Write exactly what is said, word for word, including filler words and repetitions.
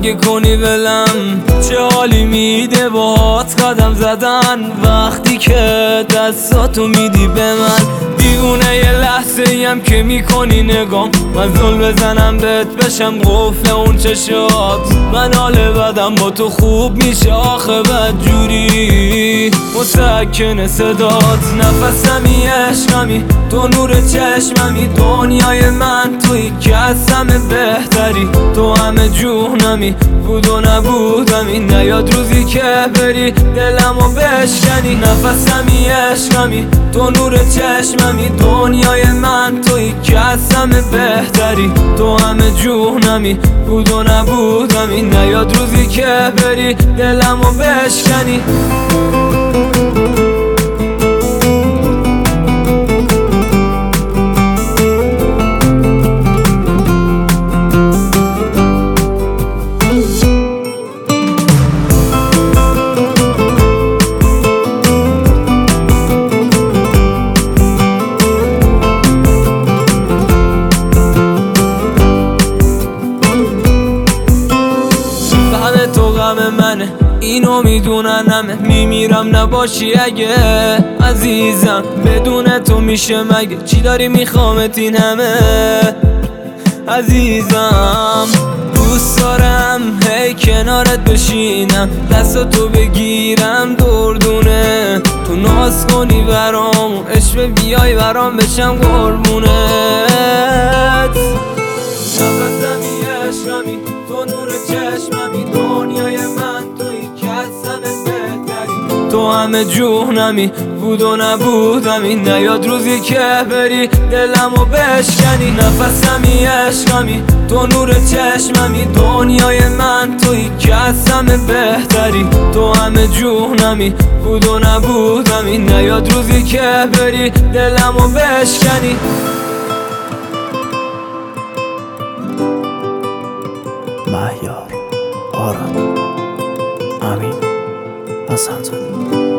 اگه کنی ولم چه حالی میده باهات قدم زدن، وقتی که دستاتو میدی به من. دیوونه یه لحظه ایم که میکنی نگام، من زل بزنم بهت بشم قفل اون چشات. من حال بدم با تو خوب میشه آخه بدجوری، مسکن صدات نفسمی عشقمی، تو نور چشممی، دنیای من توی که از همه بهتری. تو همه جونمی بود و نبودمی، نیاد روزی که بری دلمو بشکنی. نفسمی عشقمی، تو نور چشممی، دنیای من توی که از همه بهتری. تو همه جونمی بود و نبودمی، نیاد روزی که بری دلمو بشکنی. منه اینو میدونن همه، میمیرم نباشی اگه عزیزم. بدون تو میشه مگه چی داری میخوامت این همه عزیزم. دوست دارم هی کنارت بشینم، دستاتو بگیرم دردونه، تو ناز کنی برام عشق بیای برام بشم قربونت. نفسمی عشقمی، تو نور چشممی، دنیای من توی که از همه بهتری. تو همه جونمی بود و نبودمی، نیاد روزی که بری دلمو بشکنی. نفسمی عشقمی، تو نور چشممی، دنیای من توی که از همه بهتری. تو همه جونمی بود و نبودمی، نیاد روزی که بری دلمو بشکنی. مهیار، آرام، امین، حسن زاده.